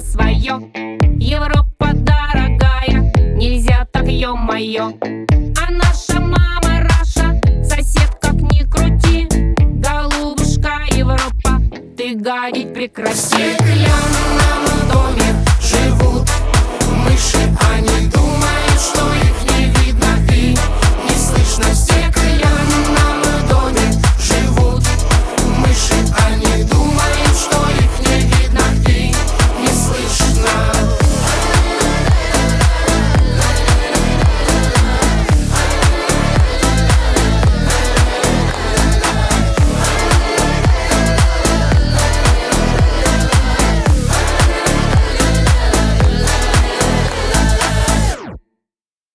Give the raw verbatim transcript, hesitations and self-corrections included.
свое. Европа дорогая, нельзя так, ё-моё. А наша мама Раша, сосед как ни крути. Голубушка Европа, ты гадить прекрати. В стеклянном доме живут мыши, они